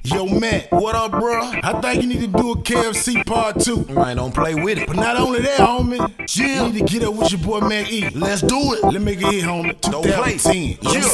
Yo, Matt, what up, bro? I think you need to do a KFC part 2. Right, don't play with it. But not only that, homie, you need to get up with your boy Mac E. Let's do it. Let me get it, homie. 2010.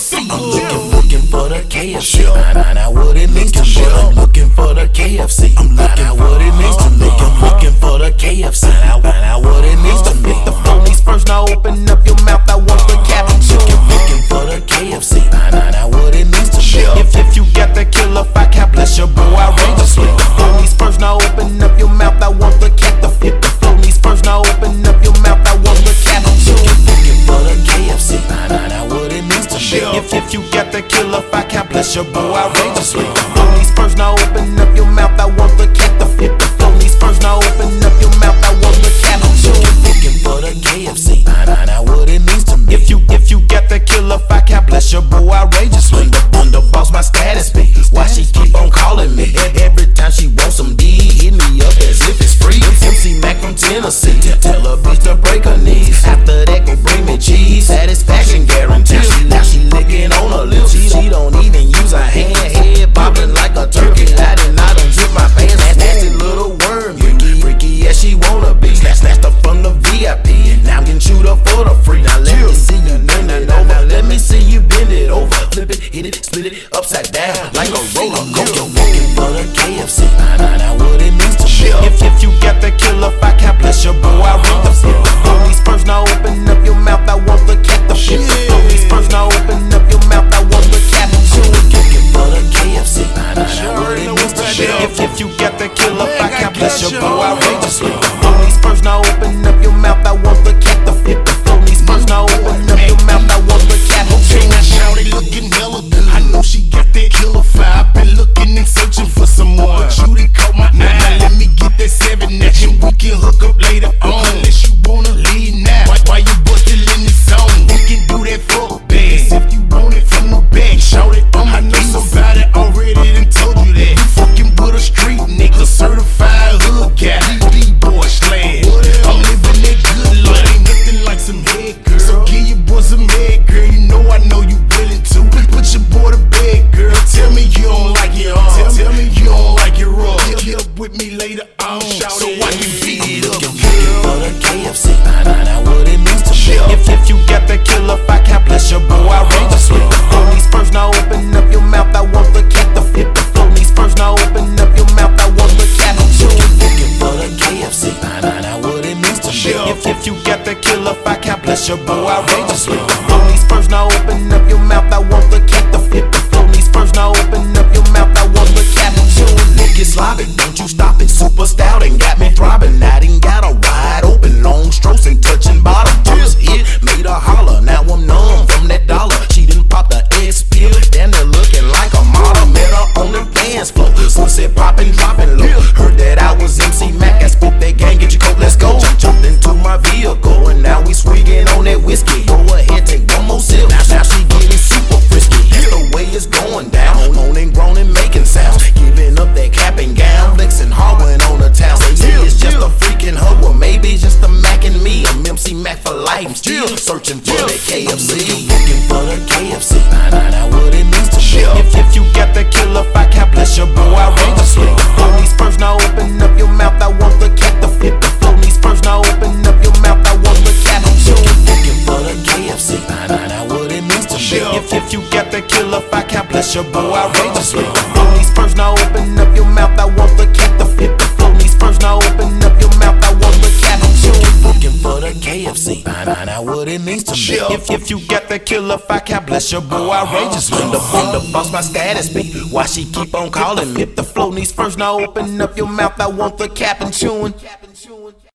I'm looking for the KFC. Find out what it means to me. I'm looking for the KFC. Find out what it means to me. I'm looking for the KFC. Find out what it means to me. The police first, now open up your mouth. I want the captain. Looking for the KFC. Find out what it means to me. If you got the killer, I can't bless your boy outrageously. The police first, now open up your mouth. I want the cat. The police first, now open up your mouth. I want the captain. Looking for the KFC. Find out what it means to me. If you got the killer, I can't bless your boy outrageously. Police first, now open up your mouth. I want the cat. The police first, now open up your mouth. I want the cat. Looking for the KFC. Find out what it means to me. If you got the killer, I can't bless your boy outrageously. Underboss my status be. Why she keep on calling me? Every time she wants some D, hit me up as if it's free. MC Mac from Tennessee. Tell her bitch to break her knees. After that, go bring me cheese. Satisfaction guarantee. Now she licking on her lips. She don't even use her hand. Head bobbing like a turkey. I done zip my pants. Nasty little worm. Freaky as she wanna be. Snatched up from the VIP. Now I'm getting chewed up for the free. Now let me see you bend it over. Now let me see you bend it over. Flip it, hit it, split it upside down like a roller coaster. Looking for the KFC. Find out what it means to me. If you got the killer, I can't bless your boy. I read the police first, now open up your mouth. I want the cat. The police first, now open up your mouth. I want the cat. Looking for the KFC. Find out what it means to me. If you got the killer, I can't bless your boy outrageously. Police first, now open up your mouth. I want the cat. The police first, now open up your mouth. I want the cat. Okay, now shawty looking hella good. I know she got that killer fire. Been looking and searching for someone. Judy caught my eye. Now let me get that 7 action. We can hook up later on. Unless you wanna leave now. Why you bustin' in the zone? We can do that fuck dance if you want it from the back. Shout it, I know somebody already done told you that. You fucking with a street nigga, certified hood guy, D-boy slag. I'm living that good life, ain't nothing like some head girl. So give your boy some head, girl. You know you willing to. Put your boy to bed, girl. Tell me you don't like it hard. Tell me you don't like it raw. Get up with me later on, so I can beat it up. Looking for the KFC. Find out what it means to me. If you got the killer, I can't bless your boy outrageously. Police first, now open up your mouth. I want the cat. The police first, now open up your mouth. I want the cat. Looking for the KFC. Find out what it means to me. If you got the killer, I can't bless your boy outrageously. Police first, now open up your mouth. I want the cat. The police first, now open up your mouth. I want the cat. Lick it sloppy, don't you stop it. Super stout and got me throbbing. I done got a wide open, long strokes and touching bottom. First hit made her holler. Now I'm numb from that dollar. She done popped the X pill, damn near looking like a model. Met her on the dance floor, sunset popping, dropping low. Heard that I was MC Mac, I spit that gang, get your coat, let's go. Jumped into my vehicle and now we swigging on that whiskey. Go ahead, take one more sip. Now she getting super frisky. That's the way it's going down. Moaning, groaning, making sounds. Giving up that cap and gown, flexing hard when on the town. Say it's just a freaking hoe, or maybe it's just a Mac and me. I'm MC Mac for life. I'm still searching for that KFC. Looking for the KFC. Find out what it means to me. If you got the killer, I can't bless your boy outrageously. Police first, now open up your mouth. I want the cat. The police first, now open up your mouth. I want the cat. Looking for the KFC. Find out what it means to me. If you got the killer, I can't bless your boy outrageously. Police first, now open up your mouth. I want the cat. The police first, now open up your mouth. I want the cat. Looking for the KFC. Find out what it means to me. If you got the killer, I can't bless your boy outrageously. The boss my status be. Why she keep on calling me? If the flow needs first, now open up your mouth. I want the cap and chewing.